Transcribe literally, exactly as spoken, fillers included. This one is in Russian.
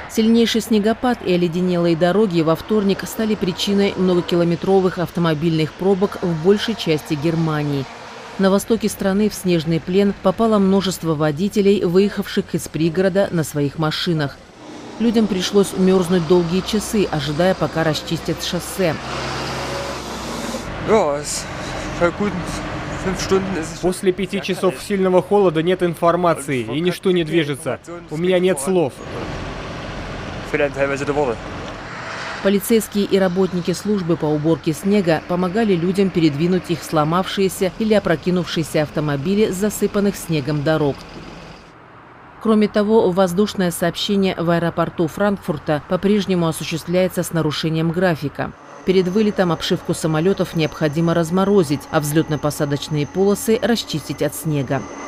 Сильнейший снегопад и оледенелые дороги во вторник стали причиной многокилометровых автомобильных пробок в большей части Германии. На востоке страны в снежный плен попало множество водителей, выехавших из пригорода на своих машинах. Людям пришлось мерзнуть долгие часы, ожидая, пока расчистят шоссе. После пяти часов сильного холода нет информации, и ничто не движется. У меня нет слов. Полицейские и работники службы по уборке снега помогали людям передвинуть их сломавшиеся или опрокинувшиеся автомобили с засыпанных снегом дорог. Кроме того, воздушное сообщение в аэропорту Франкфурта по-прежнему осуществляется с нарушением графика. Перед вылетом обшивку самолетов необходимо разморозить, а взлетно-посадочные полосы расчистить от снега.